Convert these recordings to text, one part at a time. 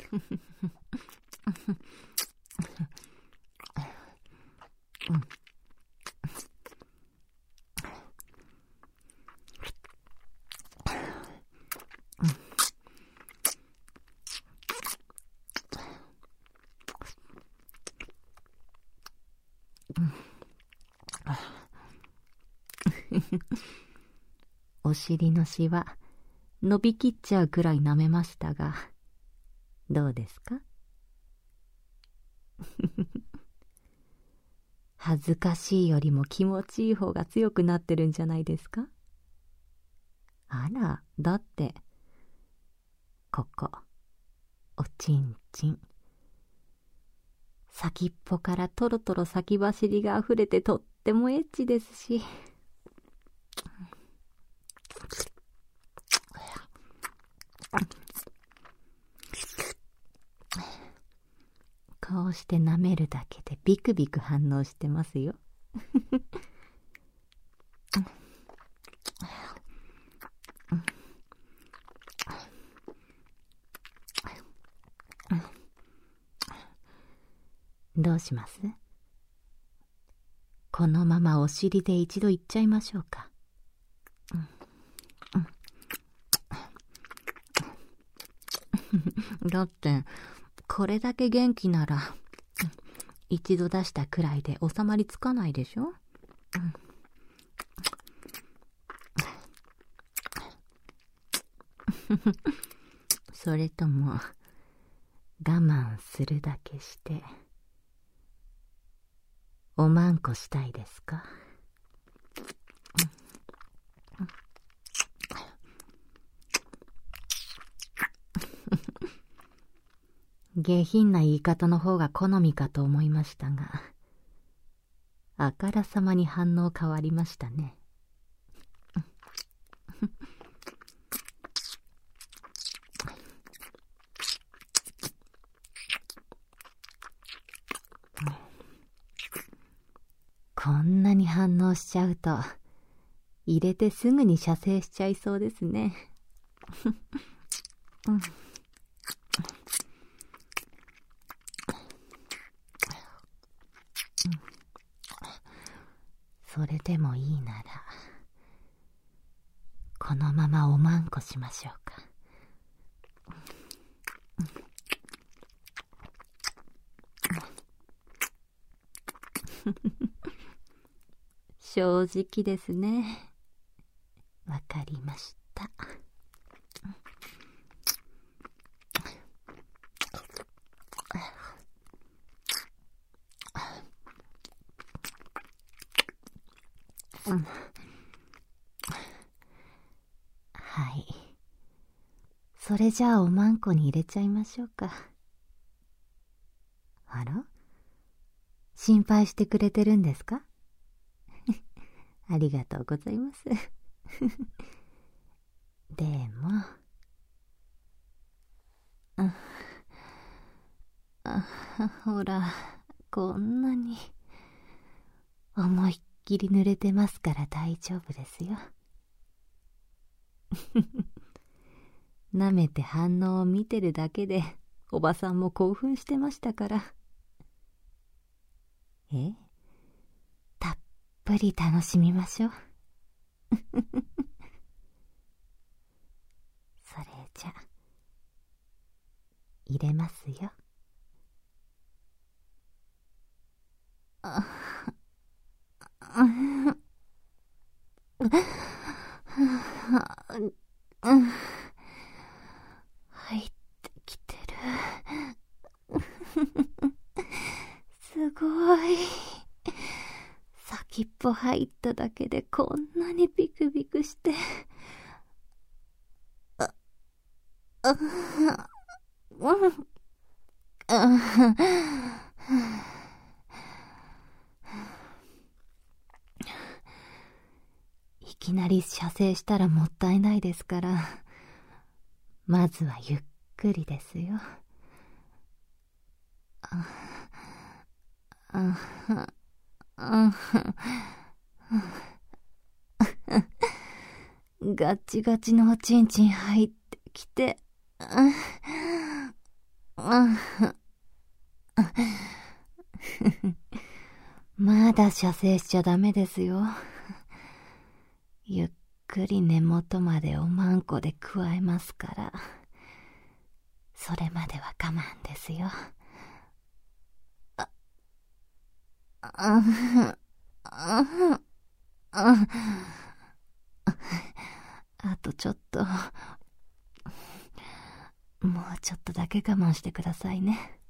お尻のしわ伸びきっちゃうくらい舐めましたが、どうですか？恥ずかしいよりも気持ちいい方が強くなってるんじゃないですか？あら、だってここおちんちん、先っぽからトロトロ先走りがあふれてとってもエッチですし、こうして舐めるだけでビクビク反応してますよ。どうします？このままお尻で一度いっちゃいましょうか。だってこれだけ元気なら一度出したくらいで収まりつかないでしょ。それとも我慢するだけしておまんこしたいですか？下品な言い方の方が好みかと思いましたが、あからさまに反応変わりましたね。こんなに反応しちゃうと入れてすぐに射精しちゃいそうですね。それでもいいならこのままおまんこしましょうか。正直ですね。わかりました。はい。それじゃあおまんこに入れちゃいましょうか。あら？心配してくれてるんですか？ありがとうございます。でも、ほら、こんなに思いっきり濡れてますから大丈夫ですよ。舐めて反応を見てるだけでおばさんも興奮してましたから。たっぷり楽しみましょう。それじゃ入れますよ。入ってきてる。すごい。先っぽ入っただけでこんなにビクビクして。いきなり射精したらもったいないですから、まずはゆっくりですよ。ガチガチのおちんちん入ってきて、 まだ射精しちゃダメですよ。ゆっくり根元までおまんこで加えますから、それまでは我慢ですよ。あとちょっと、もうちょっとだけ我慢してくださいね。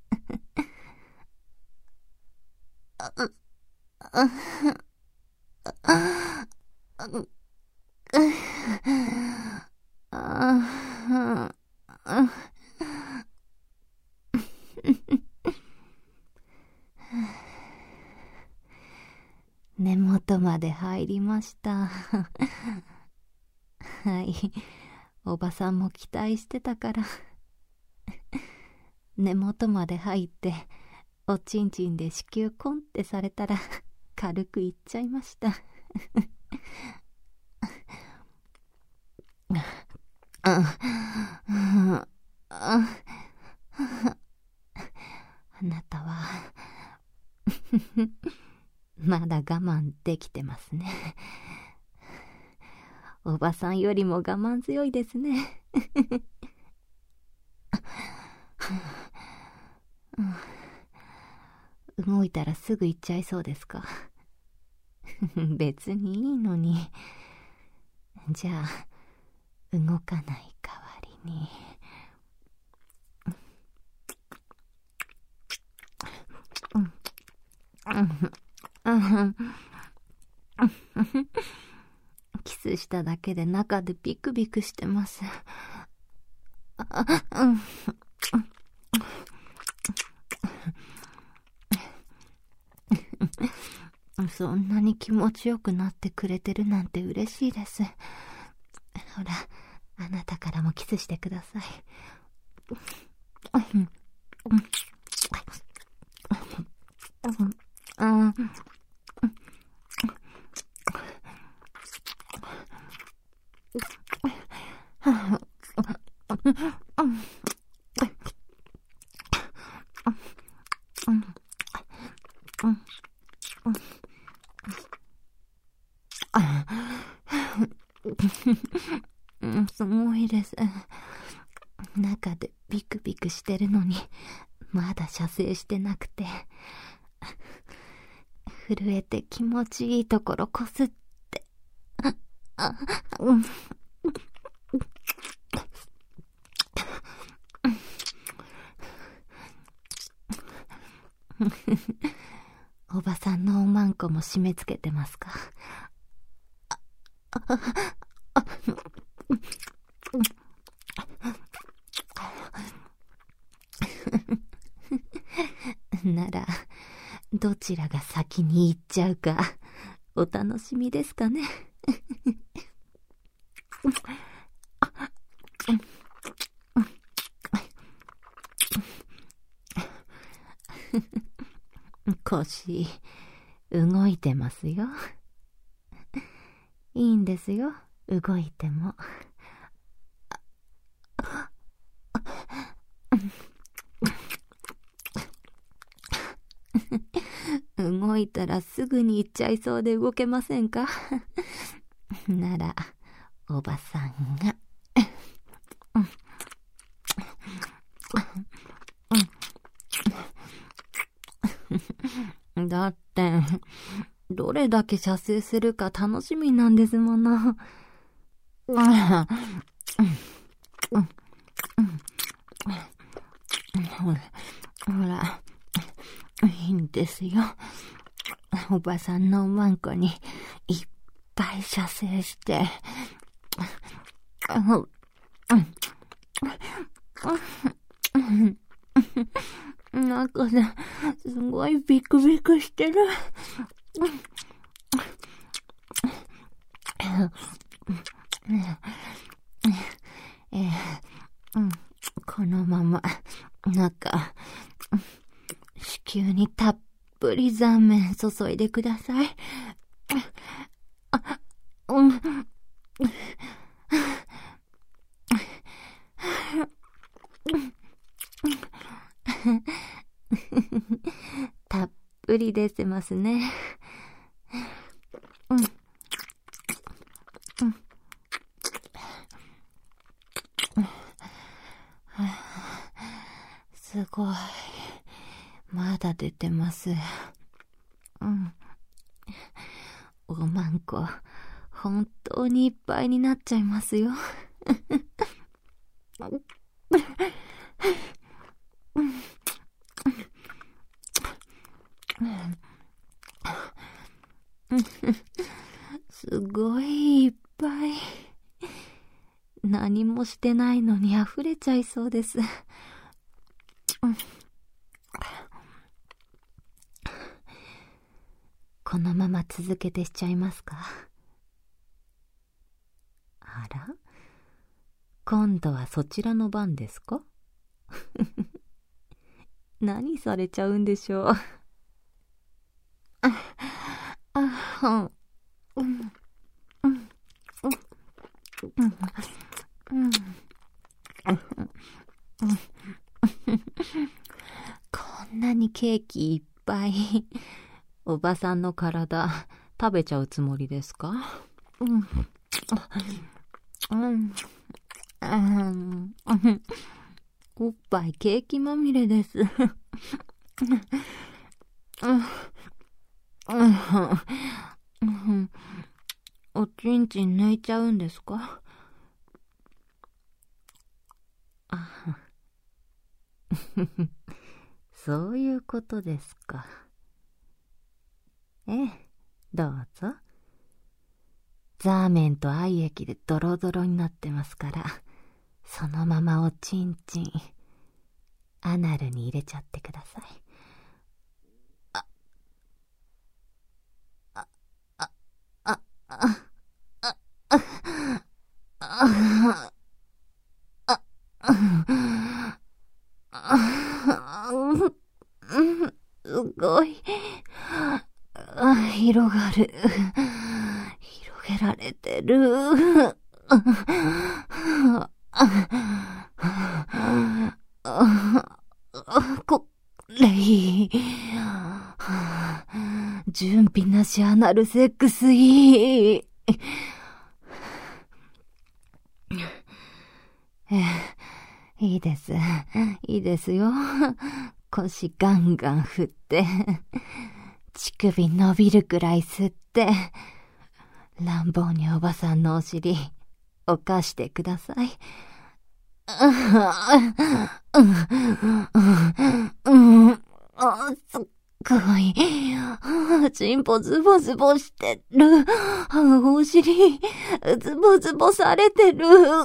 根元まで入りました。はい、おばさんも期待してたから。根元まで入っておちんちんで子宮コンってされたら軽くいっちゃいました。あなたはまだ我慢できてますね。おばさんよりも我慢強いですね。動いたらすぐ行っちゃいそうですか。別にいいのに。じゃあ動かない代わりに。キスしただけで中でビクビクしてます。そんなに気持ちよくなってくれてるなんて嬉しいです。ほら、あなたからもキスしてください。すごいです。中でビクビクしてるのにまだ射精してなくて、震えて気持ちいいところこすって、おばさんのおまんこも締め付けてますか？ならどちらが先に行っちゃうかお楽しみですかね。腰動いてますよ。いいんですよ、動いても。動いたらすぐに行っちゃいそうで動けませんか？ならおばさんがだってどれだけ射精するか楽しみなんですもの。ほら、いいんですよ。おばさんのおまんこにいっぱい射精して、中ですごいビクビクしてる。このまま中子宮にたっぷり残麺注いでください。 血出てますね。すごい。まだ出てます。おまんこ、本当にいっぱいになっちゃいますよ。すごいいっぱい。何もしてないのに溢れちゃいそうです。このまま続けてしちゃいますか？あら？今度はそちらの番ですか？何されちゃうんでしょう。こんなにケーキいっぱい。おばさんの体食べちゃうつもりですか？おっぱいケーキまみれです。おちんちん抜いちゃうんですか？そういうことですか。どうぞ。ザーメンと愛液でドロドロになってますから、そのままおちんちん、アナルに入れちゃってください。すごい。広がる。広げられてる。これいい。準備なしアナルセックスいい。いいです。いいですよ。腰ガンガン振って、乳首伸びるくらい吸って、乱暴におばさんのお尻、犯してください。すっごい。チンポズボズボしてる。お尻、ズボズボされてる。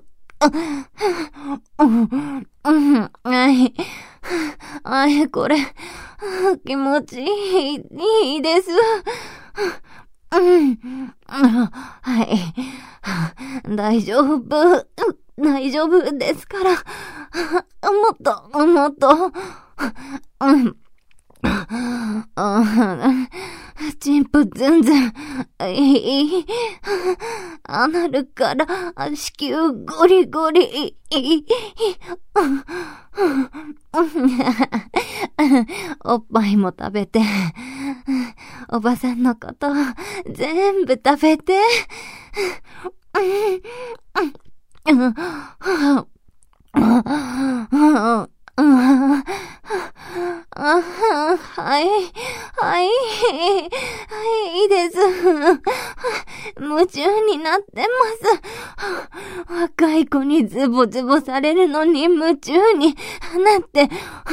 これ、気持ちいいです。はい。大丈夫ですから。もっと、チンポずんずん、いい。アナルから、子宮ゴリゴリ、おっぱいも食べて、おばさんのこと、全部食べて、いいです。夢中になってます。若い子にズボズボされるのに夢中になって、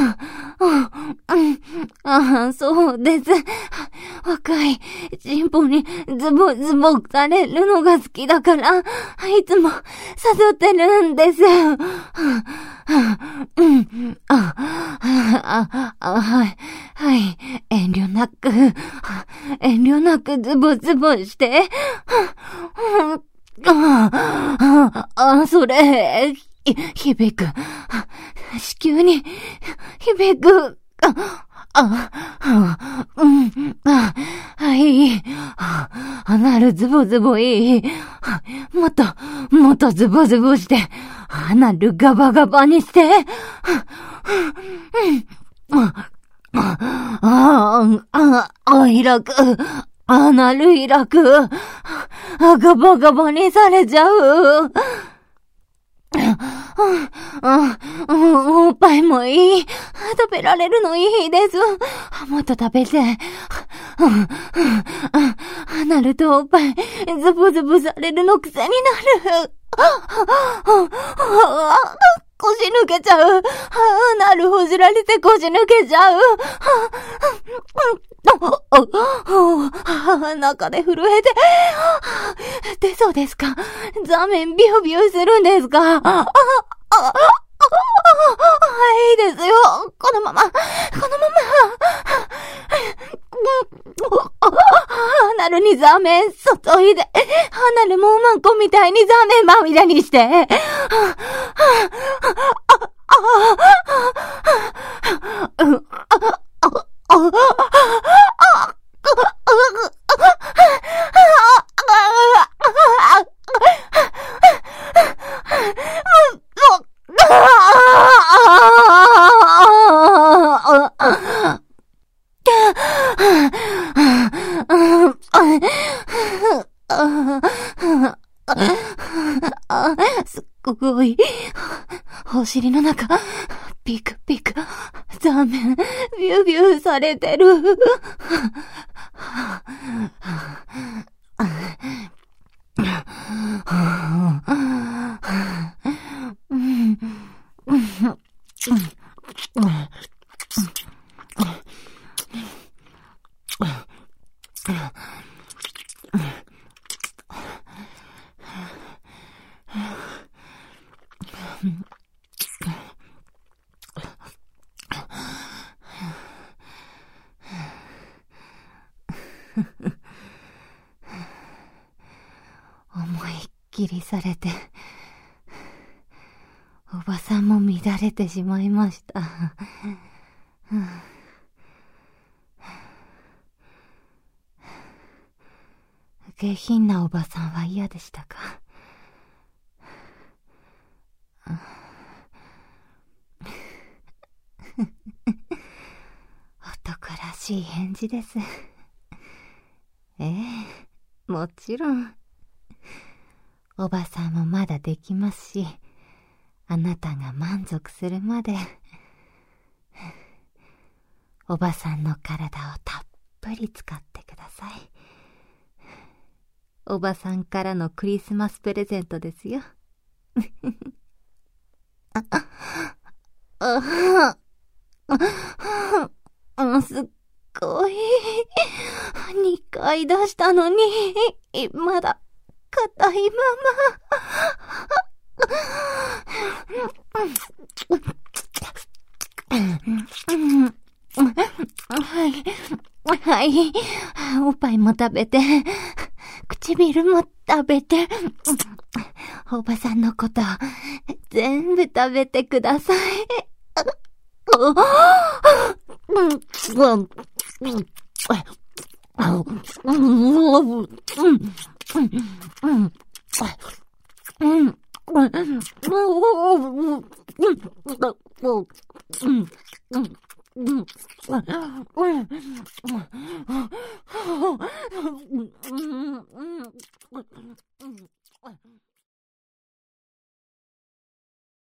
そうです。若いチンポにズボズボされるのが好きだから、いつも誘ってるんです。はい。遠慮なくズボズボして。それ、響く。子宮に響く。はい。アナルズボズボいい。もっとズボズボして、アナルガバガバにして。 開く。アナル開く。ガバガバにされちゃう。おっぱいもいい。食べられるのいいです。もっと食べて。アナルとおっぱい、ズブズブされるの癖になる。腰抜けちゃう。アナルほじられて腰抜けちゃう。中で震えて。出そうですか？座面ビュービューするんですか？いいですよ。このまま。アナルに座面注いで。アナルもうまんこみたいに座面まみれにして。すっごい。お尻の中、ピクピク、座面、ビュービューされてる。思いっきりされて、おばさんも乱れてしまいました。下品なおばさんは嫌でしたか？男らしい返事です。もちろん。おばさんもまだできますし、あなたが満足するまで、おばさんの体をたっぷり使ってください。おばさんからのクリスマスプレゼントですよ。すっごい。2回出したのに、まだ硬いまま。はい。おっぱいも食べて、唇も食べて、おばさんのこと、全部食べてください。